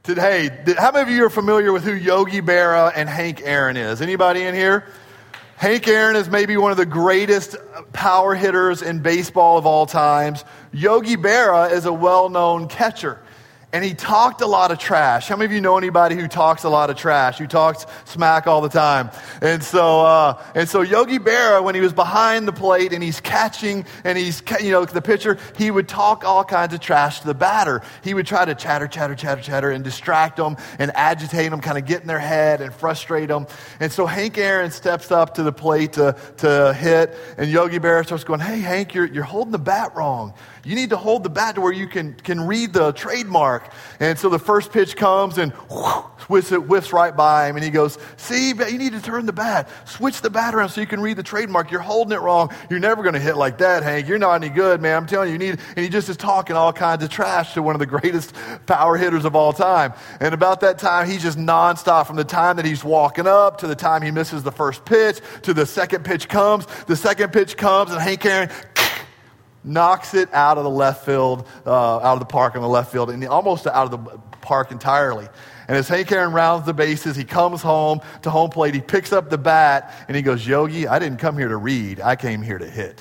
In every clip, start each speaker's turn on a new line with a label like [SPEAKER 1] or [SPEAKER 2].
[SPEAKER 1] Today, how many of you are familiar with who Yogi Berra and Hank Aaron is? Anybody in here? Hank Aaron is maybe one of the greatest power hitters in baseball of all times. Yogi Berra is a well-known catcher. And he talked a lot of trash. How many of you know anybody who talks a lot of trash, who talks smack all the time? And so Yogi Berra, when he was behind the plate and he's catching and he's, the pitcher, he would talk all kinds of trash to the batter. He would try to chatter and distract them and agitate them, kind of get in their head and frustrate them. And so Hank Aaron steps up to the plate to hit, and Yogi Berra starts going, "Hey, Hank, you're holding the bat wrong. You need to hold the bat to where you can read the trademark." And so the first pitch comes and whiffs right by him. And he goes, "See, you need to turn the bat. Switch the bat around so you can read the trademark. You're holding it wrong. You're never going to hit like that, Hank. You're not any good, man. I'm telling you, you need." And he just is talking all kinds of trash to one of the greatest power hitters of all time. And about that time, he's just nonstop from the time that he's walking up to the time he misses the first pitch to the second pitch comes. The second pitch comes and Hank Aaron knocks it out of the left field, out of the park on the left field, and almost out of the park entirely. And as Hank Aaron rounds the bases, he comes home to home plate, he picks up the bat, and he goes, "Yogi, I didn't come here to read, I came here to hit."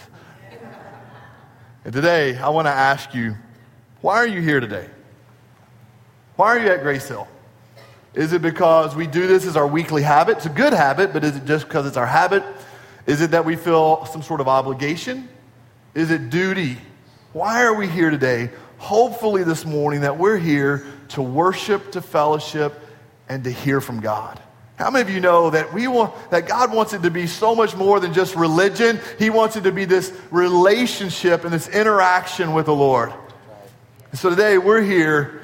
[SPEAKER 1] And today, I want to ask you, why are you here today? Why are you at Grace Hill? Is it because we do this as our weekly habit? It's a good habit, but is it just because it's our habit? Is it that we feel some sort of obligation? Is it duty? Why are we here today? Hopefully this morning that we're here to worship, to fellowship, and to hear from God. How many of you know that that God wants it to be so much more than just religion? He wants it to be this relationship and this interaction with the Lord. And so today we're here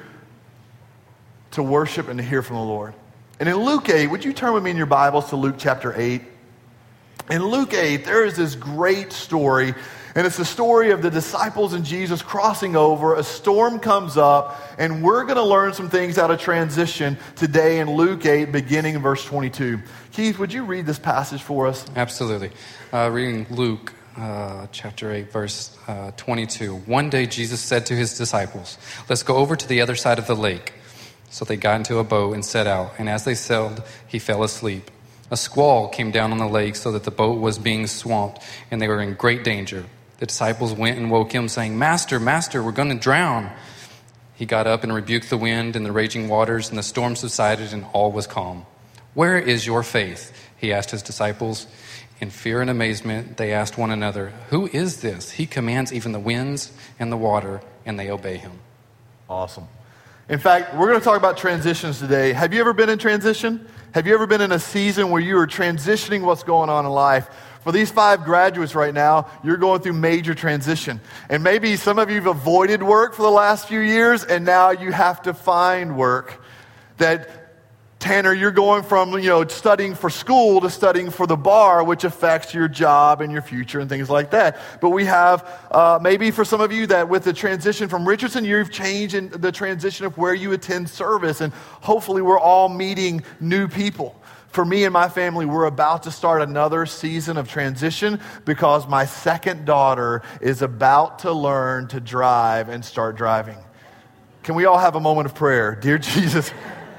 [SPEAKER 1] to worship and to hear from the Lord. And in Luke 8, would you turn with me in your Bibles to Luke chapter 8? In Luke 8, there is this great story. And it's the story of the disciples and Jesus crossing over. A storm comes up, and we're going to learn some things out of transition today in Luke 8, beginning in verse 22. Keith, would you read this passage for us?
[SPEAKER 2] Absolutely. Reading Luke chapter 8, verse 22. One day Jesus said to his disciples, "Let's go over to the other side of the lake." So they got into a boat and set out. And as they sailed, he fell asleep. A squall came down on the lake so that the boat was being swamped, and they were in great danger. The disciples went and woke him, saying, Master, we're going to drown." He got up and rebuked the wind and the raging waters, and the storm subsided, and all was calm. "Where is your faith?" he asked his disciples. In fear and amazement, they asked one another, "Who is this? He commands even the winds and the water, and they obey him."
[SPEAKER 1] Awesome. In fact, we're going to talk about transitions today. Have you ever been in transition? Have you ever been in a season where you are transitioning what's going on in life? For these 5 graduates right now, you're going through major transition. And maybe some of you have avoided work for the last few years, and now you have to find work. That, Tanner, you're going from studying for school to studying for the bar, which affects your job and your future and things like that. But we have, maybe for some of you, that with the transition from Richardson, you've changed in the transition of where you attend service. And hopefully we're all meeting new people. For me and my family, we're about to start another season of transition because my second daughter is about to learn to drive and start driving. Can we all have a moment of prayer? Dear Jesus,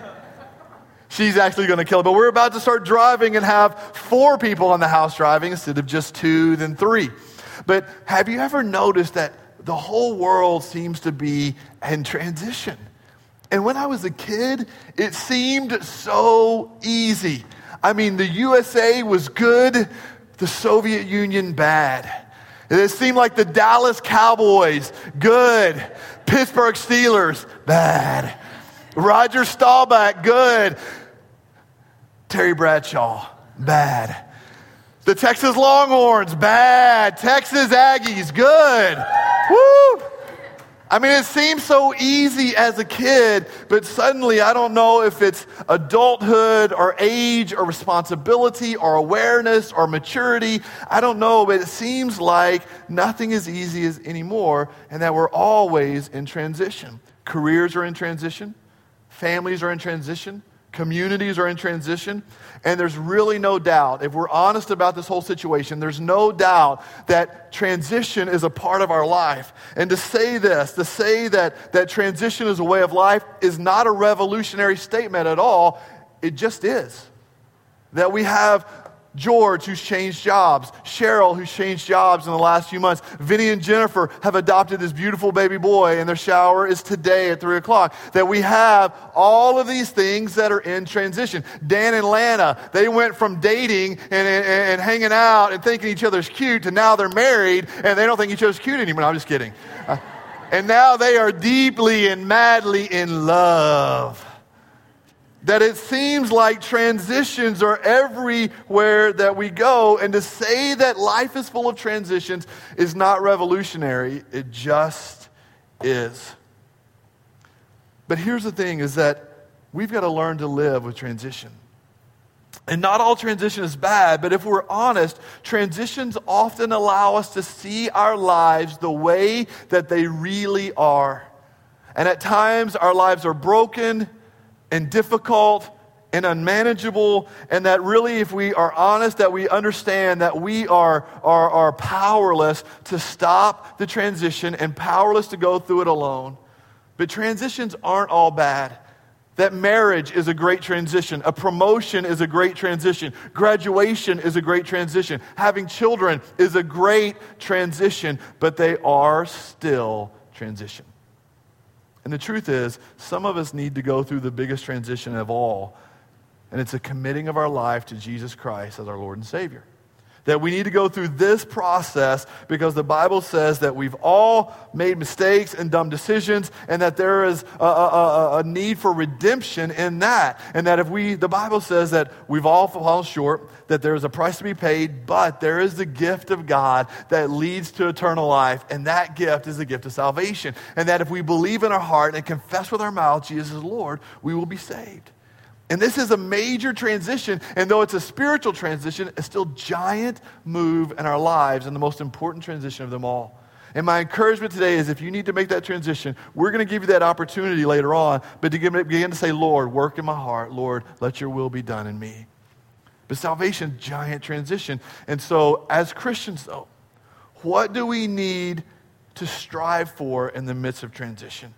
[SPEAKER 1] she's actually going to kill it. But we're about to start driving and have 4 people in the house driving instead of just 2, then 3. But have you ever noticed that the whole world seems to be in transition? And when I was a kid, it seemed so easy. I mean, the USA was good, the Soviet Union bad. It seemed like the Dallas Cowboys, good. Pittsburgh Steelers, bad. Roger Staubach, good. Terry Bradshaw, bad. The Texas Longhorns, bad. Texas Aggies, good. Woo! I mean, it seems so easy as a kid, but suddenly I don't know if it's adulthood or age or responsibility or awareness or maturity. I don't know, but it seems like nothing is easy anymore, and that we're always in transition. Careers are in transition. Families are in transition. Communities are in transition, and there's really no doubt, if we're honest about this whole situation, there's no doubt that transition is a part of our life. And to say that transition is a way of life is not a revolutionary statement at all. It just is. That we have George, who's changed jobs. Cheryl, who's changed jobs in the last few months. Vinny and Jennifer have adopted this beautiful baby boy, and their shower is today at 3 o'clock. That we have all of these things that are in transition. Dan and Lana, they went from dating and hanging out and thinking each other's cute to now they're married, and they don't think each other's cute anymore. No, I'm just kidding. And now they are deeply and madly in love. That it seems like transitions are everywhere that we go. And to say that life is full of transitions is not revolutionary. It just is. But here's the thing, is that we've got to learn to live with transition. And not all transition is bad, but if we're honest, transitions often allow us to see our lives the way that they really are. And at times our lives are broken and difficult and unmanageable, and that really, if we are honest, that we understand that we are powerless to stop the transition and powerless to go through it alone. But transitions aren't all bad. That marriage is a great transition. A promotion is a great transition. Graduation is a great transition. Having children is a great transition, but they are still transition. And the truth is, some of us need to go through the biggest transition of all, and it's a committing of our life to Jesus Christ as our Lord and Savior. That we need to go through this process because the Bible says that we've all made mistakes and dumb decisions, and that there is a need for redemption in that. And that the Bible says that we've all fallen short, that there is a price to be paid, but there is the gift of God that leads to eternal life, and that gift is the gift of salvation. And that if we believe in our heart and confess with our mouth Jesus is Lord, we will be saved. And this is a major transition, and though it's a spiritual transition, it's still a giant move in our lives and the most important transition of them all. And my encouragement today is if you need to make that transition, we're going to give you that opportunity later on, but to begin to say, Lord, work in my heart. Lord, let your will be done in me. But salvation, giant transition. And so as Christians, though, what do we need to strive for in the midst of transition?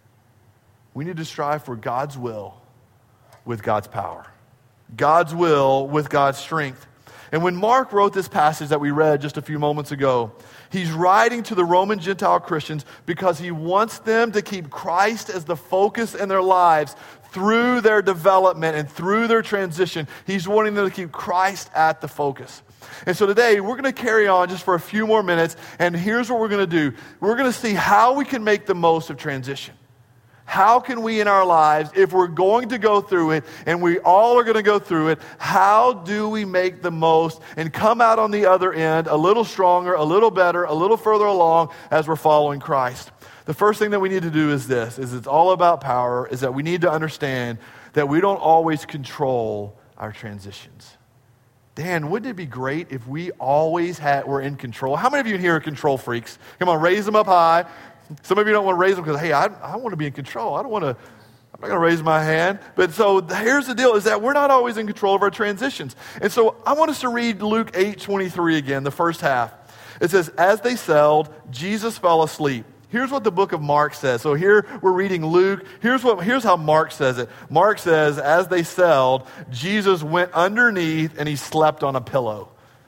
[SPEAKER 1] We need to strive for God's will with God's power. God's will with God's strength. And when Mark wrote this passage that we read just a few moments ago, he's writing to the Roman Gentile Christians because he wants them to keep Christ as the focus in their lives through their development and through their transition. He's wanting them to keep Christ at the focus. And so today, we're going to carry on just for a few more minutes, and here's what we're going to do. We're going to see how we can make the most of transition. How can we in our lives, if we're going to go through it, and we all are going to go through it, how do we make the most and come out on the other end a little stronger, a little better, a little further along as we're following Christ? The first thing that we need to do is this, is it's all about power, is that we need to understand that we don't always control our transitions. Dan, wouldn't it be great if we always were in control? How many of you in here are control freaks? Come on, raise them up high. Some of you don't want to raise them because, hey, I want to be in control. I'm not going to raise my hand. But so here's the deal, is that we're not always in control of our transitions. And so I want us to read Luke 8:23 again, the first half. It says, as they sailed, Jesus fell asleep. Here's what the book of Mark says. So here we're reading Luke. Here's how Mark says it. Mark says, as they sailed, Jesus went underneath and he slept on a pillow.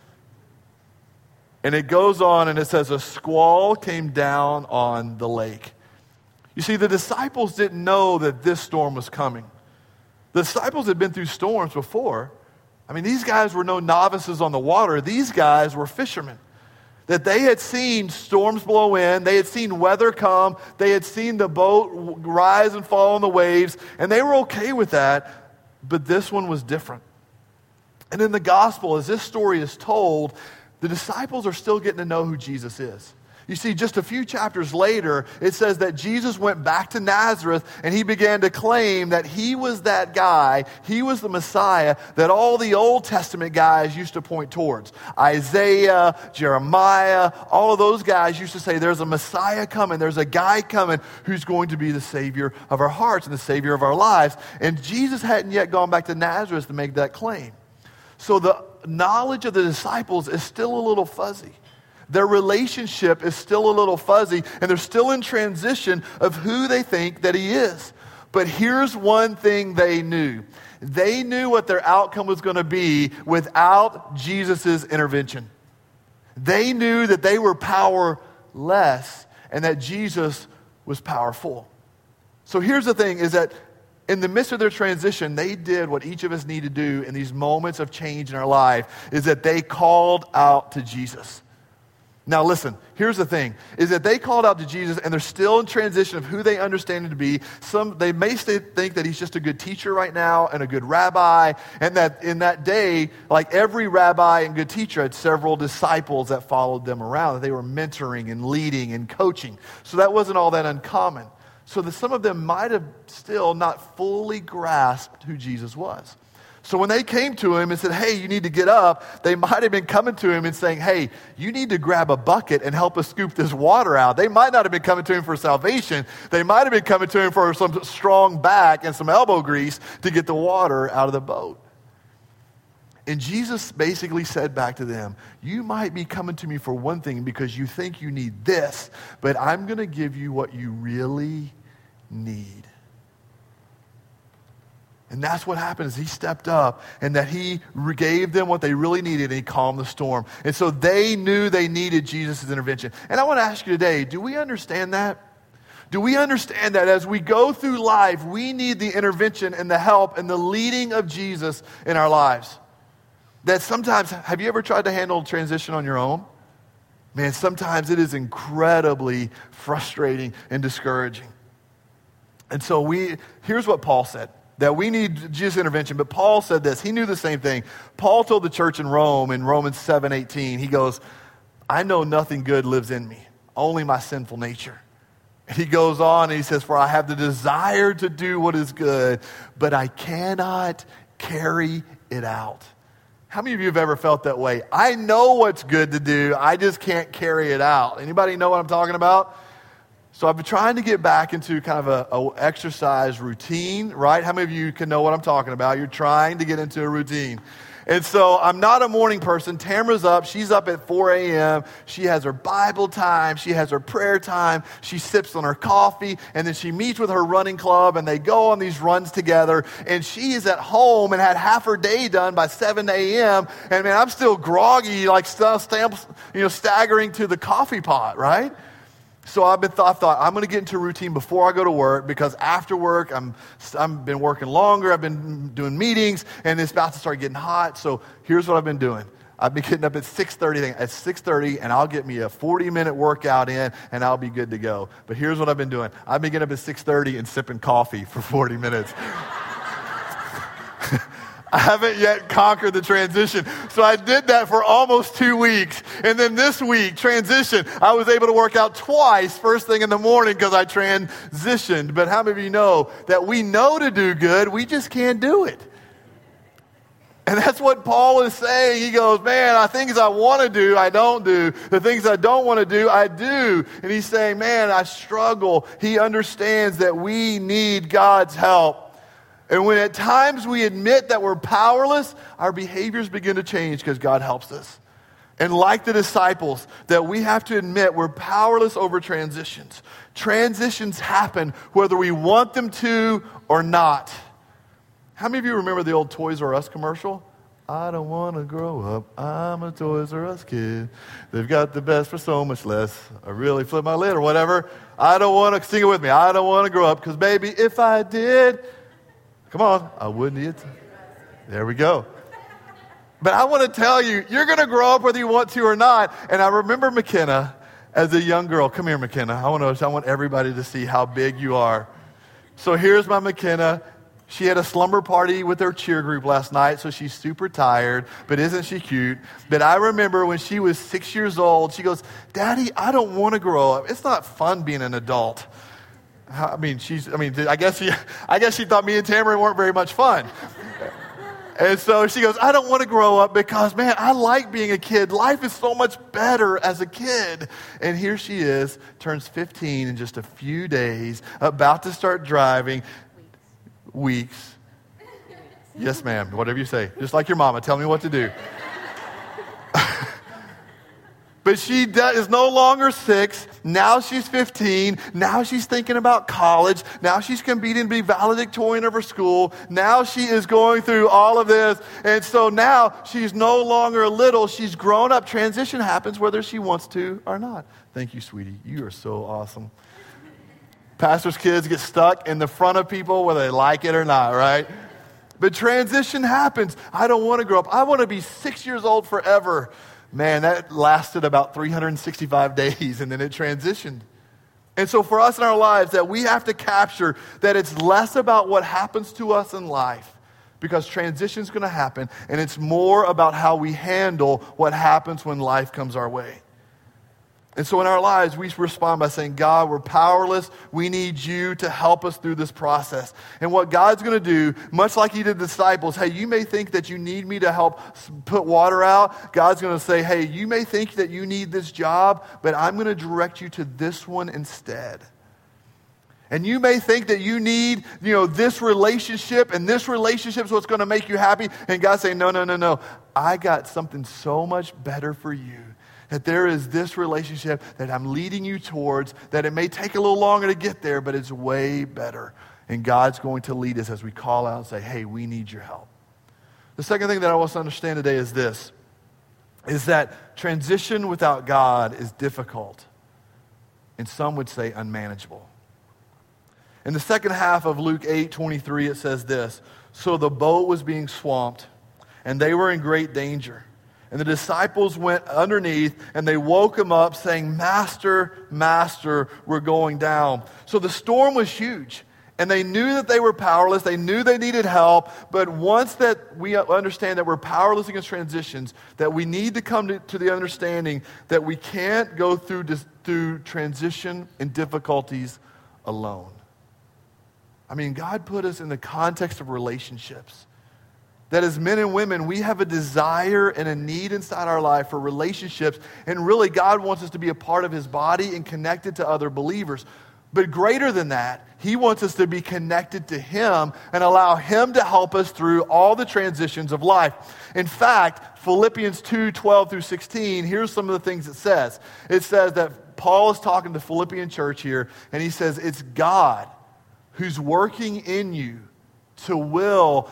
[SPEAKER 1] And it goes on and it says, a squall came down on the lake. You see, the disciples didn't know that this storm was coming. The disciples had been through storms before. I mean, these guys were no novices on the water. These guys were fishermen. That they had seen storms blow in. They had seen weather come. They had seen the boat rise and fall on the waves. And they were okay with that. But this one was different. And in the gospel, as this story is told, the disciples are still getting to know who Jesus is. You see, just a few chapters later, it says that Jesus went back to Nazareth and he began to claim that he was that guy, he was the Messiah that all the Old Testament guys used to point towards. Isaiah, Jeremiah, all of those guys used to say there's a Messiah coming, there's a guy coming who's going to be the Savior of our hearts and the Savior of our lives. And Jesus hadn't yet gone back to Nazareth to make that claim. So the knowledge of the disciples is still a little fuzzy. Their relationship is still a little fuzzy, and they're still in transition of who they think that he is. But here's one thing they knew. They knew what their outcome was going to be without Jesus' intervention. They knew that they were powerless and that Jesus was powerful. So here's the thing, is that in the midst of their transition, they did what each of us need to do in these moments of change in our life, is that they called out to Jesus. Now listen, here's the thing, is that they called out to Jesus and they're still in transition of who they understand him to be. They may think that he's just a good teacher right now and a good rabbi, and that in that day, like every rabbi and good teacher had several disciples that followed them around, that they were mentoring and leading and coaching. So that wasn't all that uncommon. So that some of them might have still not fully grasped who Jesus was. So when they came to him and said, hey, you need to get up, they might have been coming to him and saying, hey, you need to grab a bucket and help us scoop this water out. They might not have been coming to him for salvation. They might have been coming to him for some strong back and some elbow grease to get the water out of the boat. And Jesus basically said back to them, you might be coming to me for one thing because you think you need this, but I'm going to give you what you really need. And that's what happened, is he stepped up and that he gave them what they really needed and he calmed the storm. And so they knew they needed Jesus' intervention. And I want to ask you today, do we understand that? Do we understand that as we go through life, we need the intervention and the help and the leading of Jesus in our lives? That sometimes, have you ever tried to handle transition on your own? Man, sometimes it is incredibly frustrating and discouraging. And so here's what Paul said, that we need Jesus' intervention. But Paul said this. He knew the same thing. Paul told the church in Rome in Romans 7:18, he goes, I know nothing good lives in me, only my sinful nature. And he goes on and he says, for I have the desire to do what is good, but I cannot carry it out. How many of you have ever felt that way? I know what's good to do, I just can't carry it out. Anybody know what I'm talking about? So I've been trying to get back into kind of a exercise routine, right? How many of you can know what I'm talking about? You're trying to get into a routine. And so I'm not a morning person. Tamara's up. She's up at 4 a.m. She has her Bible time. She has her prayer time. She sips on her coffee. And then she meets with her running club. And they go on these runs together. And she is at home and had half her day done by 7 a.m. And man, I'm still groggy, like staggering to the coffee pot, right? So I thought I'm going to get into a routine before I go to work, because after work I've been working longer. I've been doing meetings, and it's about to start getting hot. So here's what I've been doing. I've been getting up at 6:30, and I'll get me a 40-minute workout in, and I'll be good to go. But here's what I've been doing. I've been getting up at 6:30 and sipping coffee for 40 minutes. I haven't yet conquered the transition. So I did that for almost 2 weeks. And then this week, transition, I was able to work out twice first thing in the morning because I transitioned. But how many of you know that we know to do good, we just can't do it? And that's what Paul is saying. He goes, man, things I want to do, I don't do. The things I don't want to do, I do. And he's saying, man, I struggle. He understands that we need God's help. And when at times we admit that we're powerless, our behaviors begin to change because God helps us. And like the disciples, that we have to admit we're powerless over transitions. Transitions happen whether we want them to or not. How many of you remember the old Toys R Us commercial? I don't want to grow up. I'm a Toys R Us kid. They've got the best for so much less. I really flip my lid or whatever. I don't want to, sing it with me. I don't want to grow up because, baby, if I did, come on, I wouldn't eat. There we go. But I want to tell you, you're going to grow up whether you want to or not. And I remember McKenna as a young girl. Come here, McKenna. I want everybody to see how big you are. So here's my McKenna. She had a slumber party with her cheer group last night, so she's super tired, but isn't she cute? But I remember when she was 6 years old, she goes, Daddy, I don't want to grow up. It's not fun being an adult. I guess she thought me and Tamara weren't very much fun. And so she goes, I don't want to grow up because, man, I like being a kid. Life is so much better as a kid. And here she is, turns 15 in just a few days, about to start driving. Weeks. Yes, ma'am. Whatever you say. Just like your mama. Tell me what to do. But she is no longer 6. Now she's 15. Now she's thinking about college. Now she's competing to be valedictorian of her school. Now she is going through all of this. And so now she's no longer a little. She's grown up. Transition happens whether she wants to or not. Thank you, sweetie. You are so awesome. Pastors' kids get stuck in the front of people whether they like it or not, right? But transition happens. I don't want to grow up. I want to be 6 years old forever. Man, that lasted about 365 days, and then it transitioned. And so for us in our lives, that we have to capture that it's less about what happens to us in life, because transition is going to happen, and it's more about how we handle what happens when life comes our way. And so in our lives, we respond by saying, God, we're powerless. We need you to help us through this process. And what God's going to do, much like he did the disciples, hey, you may think that you need me to help put water out. God's going to say, hey, you may think that you need this job, but I'm going to direct you to this one instead. And you may think that you need, this relationship, and this relationship is what's going to make you happy. And God's saying, no. I got something so much better for you. That there is this relationship that I'm leading you towards, that it may take a little longer to get there, but it's way better. And God's going to lead us as we call out and say, hey, we need your help. The second thing that I want us to understand today is this, is that transition without God is difficult. And some would say unmanageable. In the second half of Luke 8:23, it says this, so the boat was being swamped, and they were in great danger. And the disciples went underneath, and they woke him up saying, Master, Master, we're going down. So the storm was huge, and they knew that they were powerless. They knew they needed help. But once that we understand that we're powerless against transitions, that we need to come to the understanding that we can't go through transition and difficulties alone. I mean, God put us in the context of relationships. That as men and women, we have a desire and a need inside our life for relationships. And really, God wants us to be a part of his body and connected to other believers. But greater than that, he wants us to be connected to him and allow him to help us through all the transitions of life. In fact, Philippians 2:12 through 16, here's some of the things it says. It says that Paul is talking to the Philippian church here, and he says, it's God who's working in you to will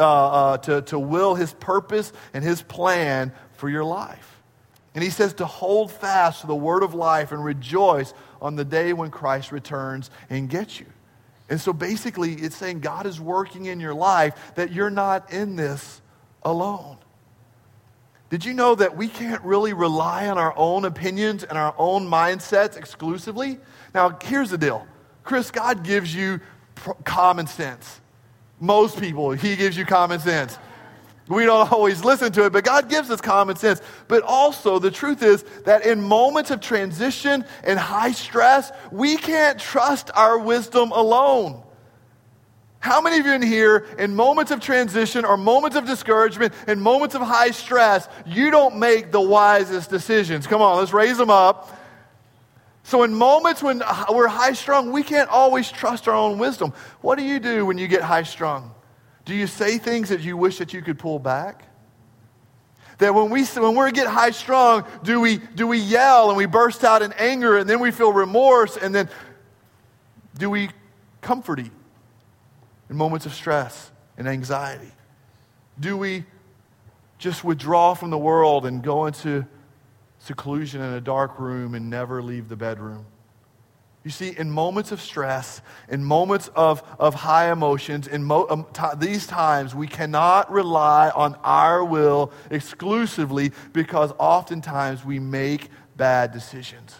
[SPEAKER 1] his purpose and his plan for your life. And he says to hold fast to the word of life and rejoice on the day when Christ returns and gets you. And so basically it's saying God is working in your life, that you're not in this alone. Did you know that we can't really rely on our own opinions and our own mindsets exclusively? Now here's the deal. Chris, God gives you common sense. Most people, he gives you common sense. We don't always listen to it, but God gives us common sense. But also, the truth is that in moments of transition and high stress, we can't trust our wisdom alone. How many of you in here, in moments of transition or moments of discouragement and moments of high stress, you don't make the wisest decisions? Come on, let's raise them up. So in moments when we're high-strung, we can't always trust our own wisdom. What do you do when you get high-strung? Do you say things that you wish that you could pull back? That when we get high-strung, do we yell and we burst out in anger and then we feel remorse, and then do we comfort in moments of stress and anxiety? Do we just withdraw from the world and go into seclusion in a dark room and never leave the bedroom? You see, in moments of stress, in moments of high emotions, in these times, we cannot rely on our will exclusively, because oftentimes we make bad decisions.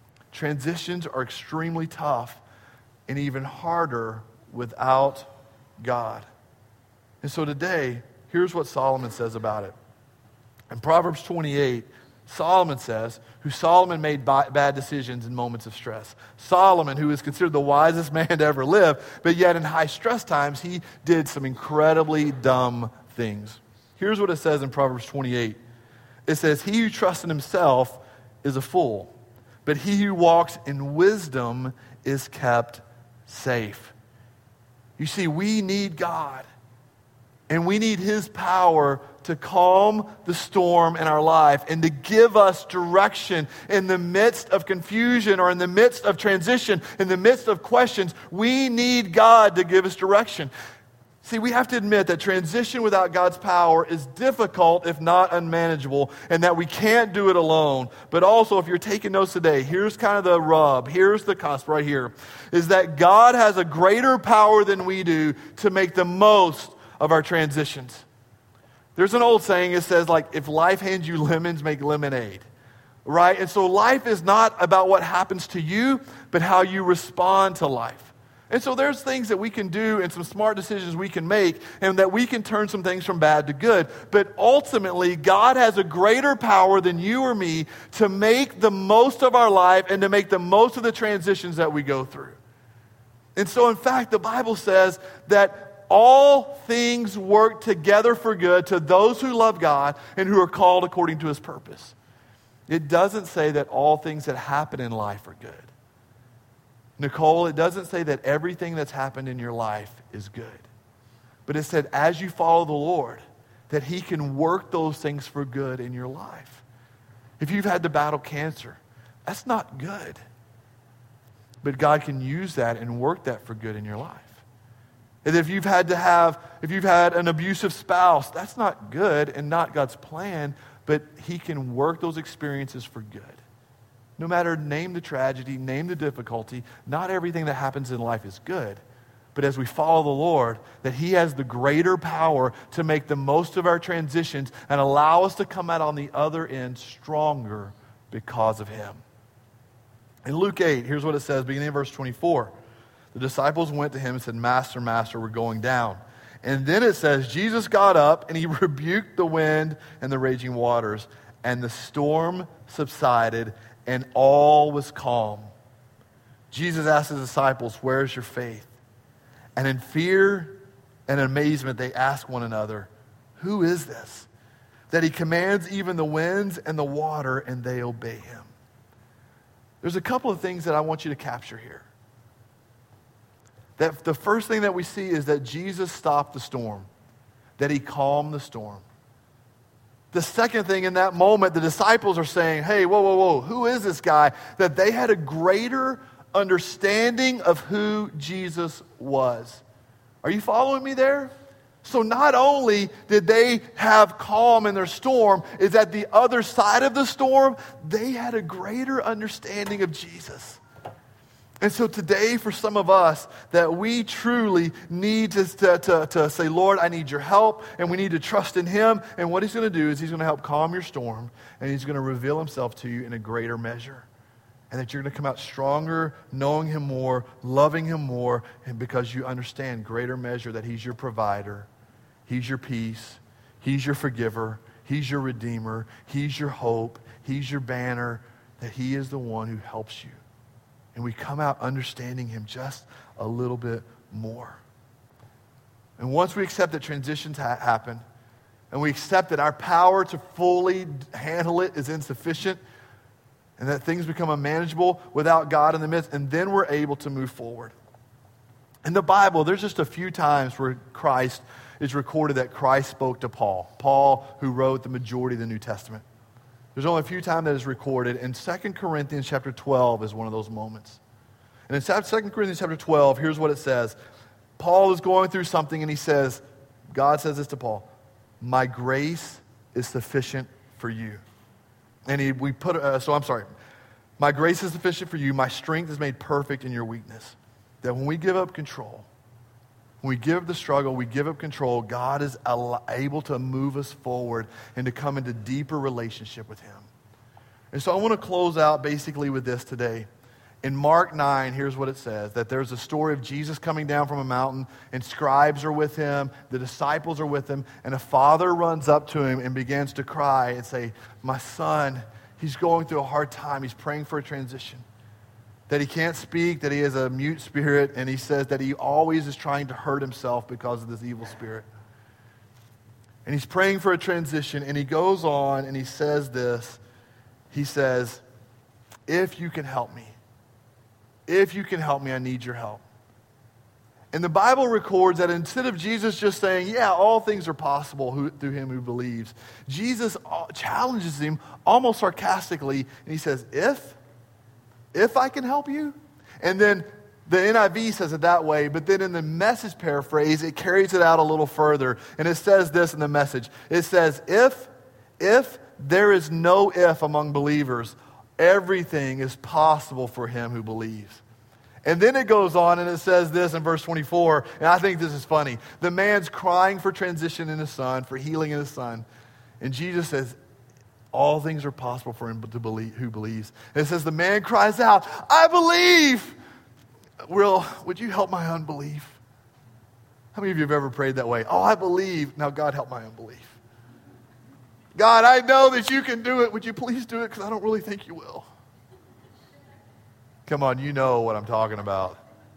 [SPEAKER 1] Transitions are extremely tough and even harder without God. And so today, here's what Solomon says about it. In Proverbs 28, Solomon says, who Solomon made bad decisions in moments of stress. Solomon, who is considered the wisest man to ever live, but yet in high stress times, he did some incredibly dumb things. Here's what it says in Proverbs 28. It says, he who trusts in himself is a fool, but he who walks in wisdom is kept safe. You see, we need God, and we need his power to calm the storm in our life and to give us direction in the midst of confusion or in the midst of transition, in the midst of questions. We need God to give us direction. See, we have to admit that transition without God's power is difficult, if not unmanageable, and that we can't do it alone. But also, if you're taking notes today, here's kind of the rub, here's the cusp right here, is that God has a greater power than we do to make the most of our transitions. There's an old saying, it says, like, if life hands you lemons, make lemonade, right? And so life is not about what happens to you, but how you respond to life. And so there's things that we can do and some smart decisions we can make and that we can turn some things from bad to good. But ultimately, God has a greater power than you or me to make the most of our life and to make the most of the transitions that we go through. And so, in fact, the Bible says that all things work together for good to those who love God and who are called according to his purpose. It doesn't say that all things that happen in life are good. Nicole, it doesn't say that everything that's happened in your life is good. But it said as you follow the Lord, that he can work those things for good in your life. If you've had to battle cancer, that's not good. But God can use that and work that for good in your life. And if you've had an abusive spouse, that's not good and not God's plan, but he can work those experiences for good. No matter, name the tragedy, name the difficulty, not everything that happens in life is good. But as we follow the Lord, that he has the greater power to make the most of our transitions and allow us to come out on the other end stronger because of him. In Luke 8, here's what it says, beginning in verse 24. The disciples went to him and said, Master, Master, we're going down. And then it says, Jesus got up and he rebuked the wind and the raging waters, and the storm subsided and all was calm. Jesus asked his disciples, where's your faith? And in fear and amazement, they asked one another, who is this? That he commands even the winds and the water, and they obey him. There's a couple of things that I want you to capture here. That the first thing that we see is that Jesus stopped the storm, that he calmed the storm. The second thing, in that moment, the disciples are saying, hey, whoa, who is this guy? That they had a greater understanding of who Jesus was. Are you following me there? So not only did they have calm in their storm, is at the other side of the storm, they had a greater understanding of Jesus. And so today, for some of us, that we truly need to say, Lord, I need your help, and we need to trust in him. And what he's going to do is he's going to help calm your storm, and he's going to reveal himself to you in a greater measure. And that you're going to come out stronger, knowing him more, loving him more, and because you understand greater measure that he's your provider, he's your peace, he's your forgiver, he's your redeemer, he's your hope, he's your banner, that he is the one who helps you. And we come out understanding him just a little bit more. And once we accept that transitions happen, and we accept that our power to fully handle it is insufficient, and that things become unmanageable without God in the midst, and then we're able to move forward. In the Bible, there's just a few times where Christ is recorded that Christ spoke to Paul. Paul, who wrote the majority of the New Testament. There's only a few times that is recorded, and 2 Corinthians chapter 12 is one of those moments. And in 2 Corinthians chapter 12, here's what it says. Paul is going through something, and he says, God says this to Paul, my grace is sufficient for you. And my grace is sufficient for you, my strength is made perfect in your weakness. That when we give up control, when we give up the struggle, we give up control, God is able to move us forward and to come into deeper relationship with him. And so I want to close out basically with this today, In Mark 9, here's what it says, that there's a story of Jesus coming down from a mountain, and scribes are with him, the disciples are with him, and a father runs up to him and begins to cry and say, my son, he's going through a hard time. He's praying for a transition. That he can't speak, that he has a mute spirit, and he says that he always is trying to hurt himself because of this evil spirit. And he's praying for a transition, and he goes on and he says this. He says, if you can help me, I need your help. And the Bible records that instead of Jesus just saying, yeah, all things are possible through him who believes, Jesus challenges him almost sarcastically, and he says, if I can help you? And then the NIV says it that way, but then in the Message paraphrase, it carries it out a little further, and it says this in the Message. It says, if there is no if among believers, everything is possible for him who believes. And then it goes on and it says this in verse 24, and I think this is funny. The man's crying for transition in his son, for healing in his son. And Jesus says, all things are possible for him to believe, who believes. And it says the man cries out, I believe. Will, would you help my unbelief? How many of you have ever prayed that way? Oh, I believe. Now, God, help my unbelief. God, I know that you can do it. Would you please do it? Because I don't really think you will. Come on, you know what I'm talking about.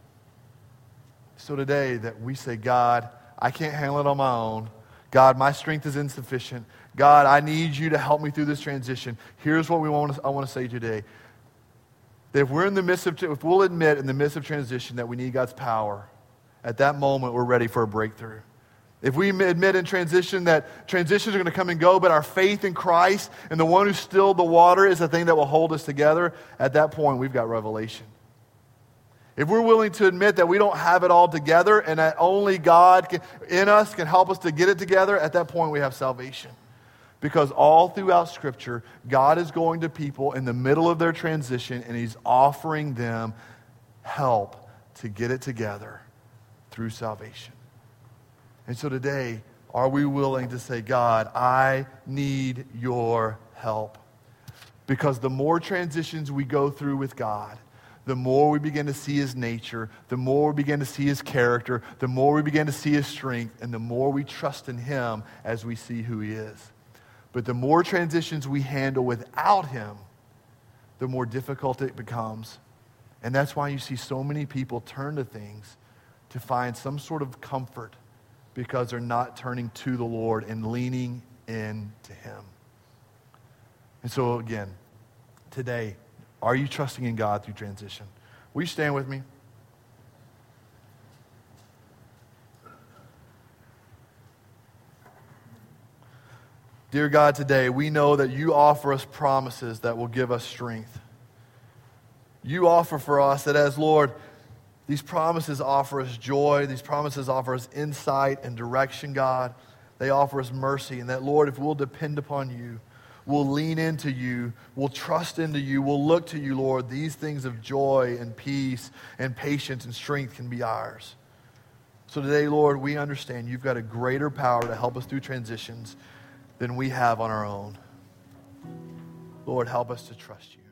[SPEAKER 1] So today that we say, God, I can't handle it on my own. God, my strength is insufficient. God, I need you to help me through this transition. Here's what I want to say today. That if we'll admit in the midst of transition that we need God's power, at that moment we're ready for a breakthrough. If we admit in transition that transitions are going to come and go, but our faith in Christ and the one who stilled the water is the thing that will hold us together, at that point we've got revelation. If we're willing to admit that we don't have it all together and that only God in us can help us to get it together, at that point we have salvation. Because all throughout Scripture, God is going to people in the middle of their transition and he's offering them help to get it together through salvation. And so today, are we willing to say, God, I need your help? Because the more transitions we go through with God, the more we begin to see his nature, the more we begin to see his character, the more we begin to see his strength, and the more we trust in him as we see who he is. But the more transitions we handle without him, the more difficult it becomes. And that's why you see so many people turn to things to find some sort of comfort because they're not turning to the Lord and leaning into him. And so again, today, are you trusting in God through transition? Will you stand with me? Dear God, today we know that you offer us promises that will give us strength. You offer for us that as Lord, these promises offer us joy. These promises offer us insight and direction, God. They offer us mercy. And that, Lord, if we'll depend upon you, we'll lean into you, we'll trust into you, we'll look to you, Lord, these things of joy and peace and patience and strength can be ours. So today, Lord, we understand you've got a greater power to help us through transitions than we have on our own. Lord, help us to trust you.